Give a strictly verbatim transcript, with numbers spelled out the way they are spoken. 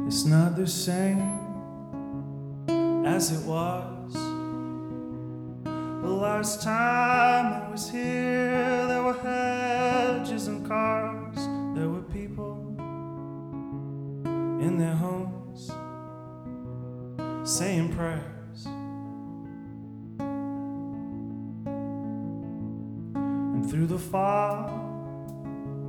It's not the same as it was. The last time I was here, there were hedges and cars. There were people in their homes saying prayers. And through the fog